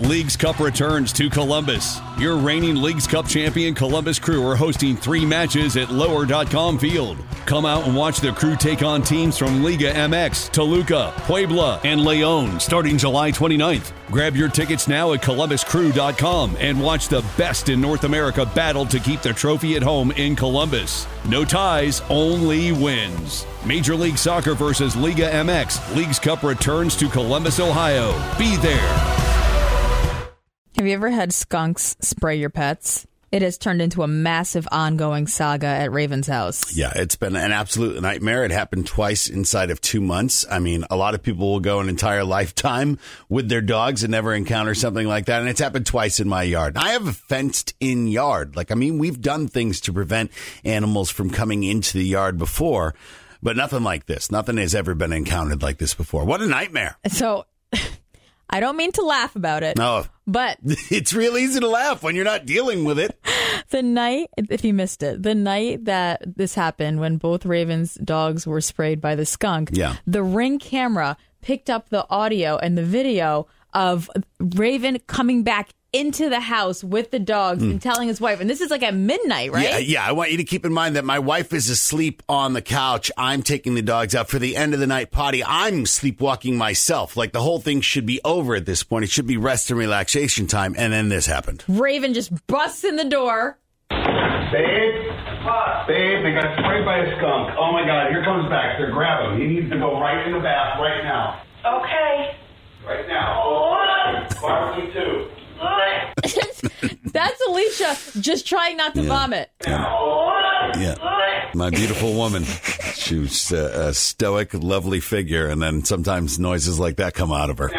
Leagues Cup returns to Columbus. Your reigning Leagues Cup champion Columbus Crew are hosting 3 matches at Lower.com Field. Come out and watch the Crew take on teams from Liga MX, Toluca, Puebla, and León starting July 29th. Grab your tickets now at ColumbusCrew.com and watch the best in North America battle to keep the trophy at home in Columbus. No ties, only wins. Major League Soccer versus Liga MX. Leagues Cup returns to Columbus, Ohio. Be there. Have you ever had skunks spray your pets? It has turned into a massive ongoing saga at Raven's house. Yeah, it's been an absolute nightmare. It happened twice inside of 2 months. I mean, a lot of people will go an entire lifetime with their dogs and never encounter something like that. And it's happened twice in my yard. I have a fenced-in yard. We've done things to prevent animals from coming into the yard before, but nothing like this. Nothing has ever been encountered like this before. What a nightmare. So, I don't mean to laugh about it. No. But it's real easy to laugh when you're not dealing with it. The night, if you missed it, the night that this happened, when both Raven's dogs were sprayed by the skunk, the Ring camera picked up the audio and the video of Raven coming back into the house with the dogs and telling his wife, and this is like at midnight, right? Yeah. I want you to keep in mind that my wife is asleep on the couch. I'm taking the dogs out for the end of the night potty. I'm sleepwalking myself. Like, the whole thing should be over at this point. It should be rest and relaxation time. And then this happened. Raven just busts in the door. Babe, they got sprayed by a skunk. Oh my God, here comes Baxter. Grab him. He needs to go right in the bath right now. Okay. Right now. Barkley too. That's Alicia just trying not to vomit. Yeah. My beautiful woman. She was a stoic, lovely figure, and then sometimes noises like that come out of her.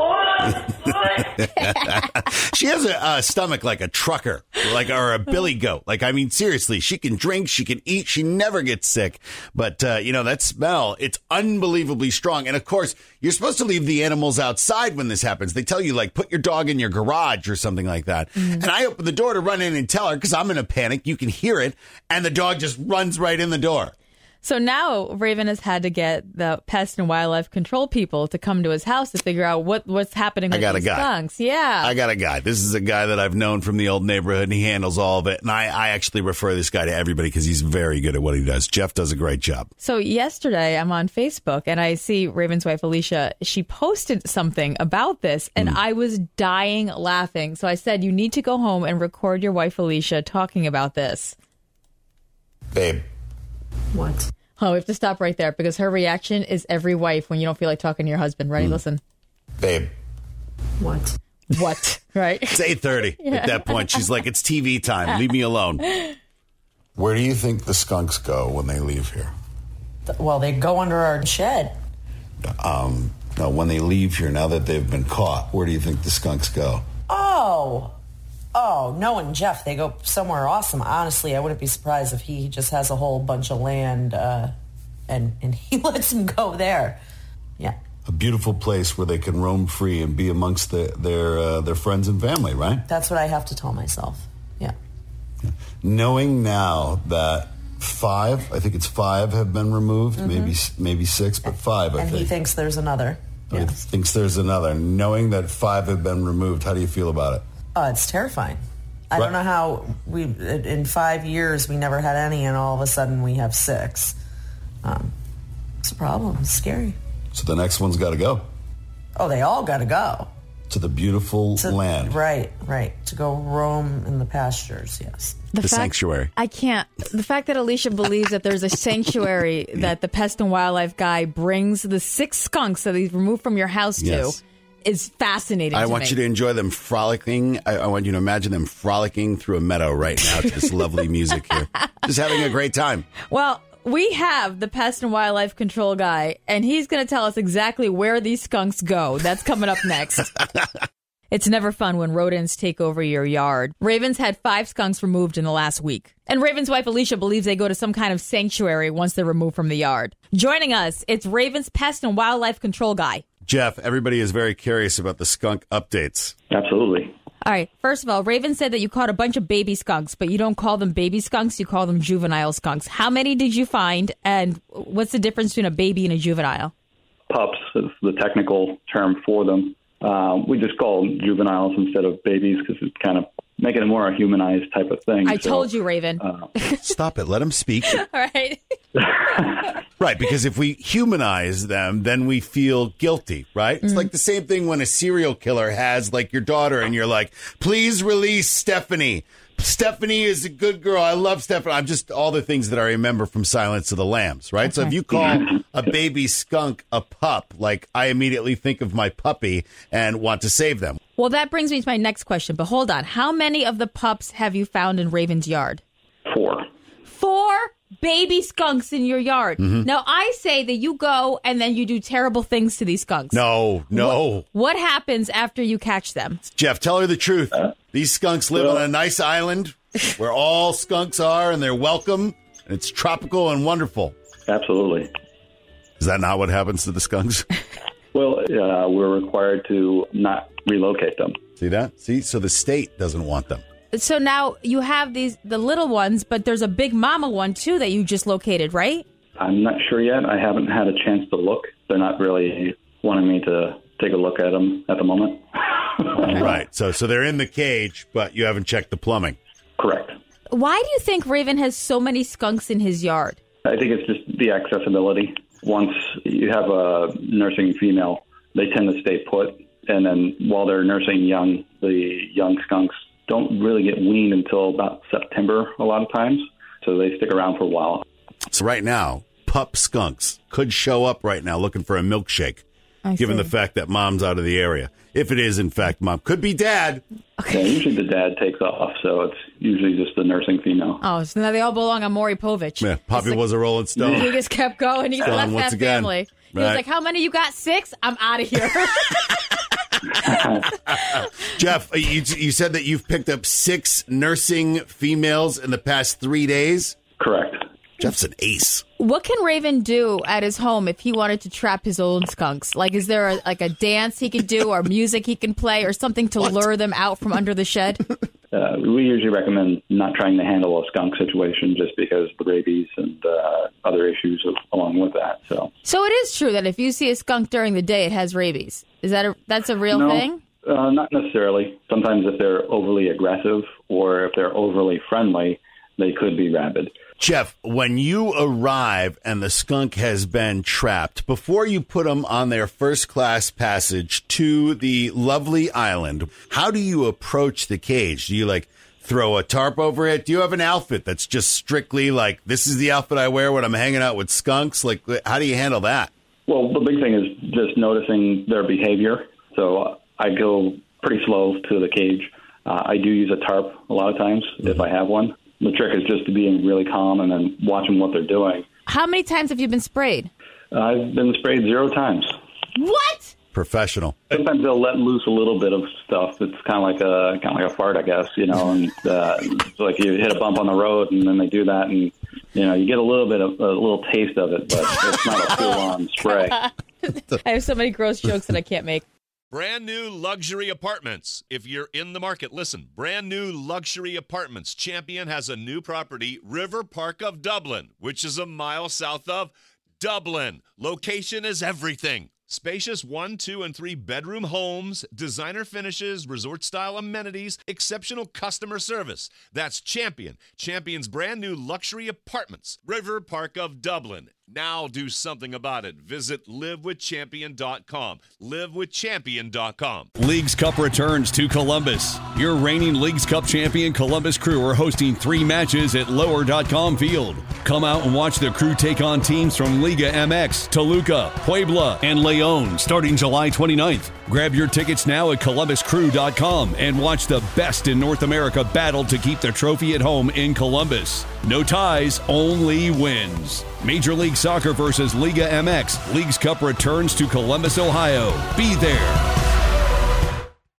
She has a stomach like a trucker, or a billy goat. Seriously, she can drink, she can eat, she never gets sick. But, that smell, it's unbelievably strong. And, of course, you're supposed to leave the animals outside when this happens. They tell you, put your dog in your garage or something like that. And I open the door to run in and tell her, because I'm in a panic. You can hear it. And the dog just runs right in the door. So now Raven has had to get the pest and wildlife control people to come to his house to figure out what's happening with these skunks. Yeah. I got a guy. This is a guy that I've known from the old neighborhood, and he handles all of it. And I actually refer this guy to everybody because he's very good at what he does. Jeff does a great job. So yesterday I'm on Facebook, and I see Raven's wife, Alicia. She posted something about this, and I was dying laughing. So I said, you need to go home and record your wife, Alicia, talking about this. Babe. What? Oh, we have to stop right there because her reaction is every wife when you don't feel like talking to your husband. Ready? Listen. Babe. What? What? Right? It's 8:30 at that point. She's like, it's TV time. Leave me alone. Where do you think the skunks go when they leave here? Well, they go under our shed. No, when they leave here, now that they've been caught, where do you think the skunks go? Oh, knowing Jeff, they go somewhere awesome. Honestly, I wouldn't be surprised if he just has a whole bunch of land and he lets them go there. Yeah. A beautiful place where they can roam free and be amongst their friends and family, right? That's what I have to tell myself. Yeah. Knowing now that 5, I think it's 5 have been removed, maybe 6, but 5, I think. And he thinks there's another. He thinks there's another. Knowing that 5 have been removed, how do you feel about it? It's terrifying. I don't know how in 5 years we never had any, and all of a sudden we have 6. It's a problem. It's scary. So the next one's got to go. Oh, they all got to go. To the beautiful land. Right. To go roam in the pastures, yes. The sanctuary. I can't. The fact that Alicia believes that there's a sanctuary that the pest and wildlife guy brings the 6 skunks that he's removed from your house to is fascinating to me. I want you to enjoy them frolicking. I want you to imagine them frolicking through a meadow right now to this lovely music here. Just having a great time. Well, we have the pest and wildlife control guy, and he's going to tell us exactly where these skunks go. That's coming up next. It's never fun when rodents take over your yard. Raven's had 5 skunks removed in the last week. And Raven's wife, Alicia, believes they go to some kind of sanctuary once they're removed from the yard. Joining us, it's Raven's pest and wildlife control guy. Jeff, everybody is very curious about the skunk updates. Absolutely. All right. First of all, Raven said that you caught a bunch of baby skunks, but you don't call them baby skunks. You call them juvenile skunks. How many did you find? And what's the difference between a baby and a juvenile? Pups is the technical term for them. We just call them juveniles instead of babies because it's kind of making it more a humanized type of thing. I told you, Raven. Stop it. Let him speak. All right. Right, because if we humanize them, then we feel guilty, right? It's like the same thing when a serial killer has, like, your daughter, and you're like, please release Stephanie. Stephanie is a good girl. I love Stephanie. I'm just all the things that I remember from Silence of the Lambs, right? Okay. So if you call a baby skunk a pup, like, I immediately think of my puppy and want to save them. Well, that brings me to my next question, but hold on. How many of the pups have you found in Raven's yard? 4. 4 baby skunks in your yard. Now, I say that you go and then you do terrible things to these skunks. No. What happens after you catch them? Jeff, tell her the truth. These skunks live on a nice island where all skunks are and they're welcome. And it's tropical and wonderful. Absolutely. Is that not what happens to the skunks? Well, we're required to not relocate them. See that? So the state doesn't want them. So now you have the little ones, but there's a big mama one, too, that you just located, right? I'm not sure yet. I haven't had a chance to look. They're not really wanting me to take a look at them at the moment. Right. So they're in the cage, but you haven't checked the plumbing. Correct. Why do you think Raven has so many skunks in his yard? I think it's just the accessibility. Once you have a nursing female, they tend to stay put. And then while they're nursing young, the young skunks don't really get weaned until about September a lot of times. So they stick around for a while. So right now, pup skunks could show up right now looking for a milkshake, given the fact that mom's out of the area. If it is, in fact, mom. Could be dad. Okay. Yeah, usually the dad takes off, so it's usually just the nursing female. Oh, so now they all belong on Maury Povich. Yeah, Poppy was a Rolling Stone. He just kept going. He left that family. He was like, how many you got? 6? I'm out of here. Jeff, you said that you've picked up 6 nursing females in the past 3 days? Correct. Jeff's an ace. What can Raven do at his home if he wanted to trap his own skunks? Like, is there a dance he could do or music he can play or something to lure them out from under the shed? We usually recommend not trying to handle a skunk situation just because the rabies and other issues along with that. So it is true that if you see a skunk during the day, it has rabies. Is that's a real thing? Not necessarily. Sometimes if they're overly aggressive or if they're overly friendly, they could be rabid. Jeff, when you arrive and the skunk has been trapped, before you put them on their first-class passage to the lovely island, how do you approach the cage? Do you, throw a tarp over it? Do you have an outfit that's just strictly this is the outfit I wear when I'm hanging out with skunks? How do you handle that? Well, the big thing is just noticing their behavior. So I go pretty slow to the cage. I do use a tarp a lot of times if I have one. The trick is just to be really calm and then watching what they're doing. How many times have you been sprayed? I've been sprayed 0 times. What? Professional. Sometimes they'll let loose a little bit of stuff. It's kind of like a fart, I guess, And it's like you hit a bump on the road, and then they do that, and you get a little taste of it, but it's not a full-on spray. I have so many gross jokes that I can't make. Brand new luxury apartments. If you're in the market, listen. Brand new luxury apartments. Champion has a new property, River Park of Dublin, which is a mile south of Dublin. Location is everything. Spacious 1, 2, and 3 bedroom homes, designer finishes, resort-style amenities, exceptional customer service. That's Champion. Champion's brand new luxury apartments, River Park of Dublin. Now do something about it. Visit livewithchampion.com. livewithchampion.com. Leagues Cup returns to Columbus. Your reigning Leagues Cup champion Columbus Crew are hosting 3 matches at lower.com field. Come out and watch the Crew take on teams from Liga MX, Toluca, Puebla, and Leon starting July 29th. Grab your tickets now at columbuscrew.com and watch the best in North America battle to keep the trophy at home in Columbus. No ties, only wins. Major League Soccer versus Liga MX. Leagues Cup returns to Columbus, Ohio. Be there.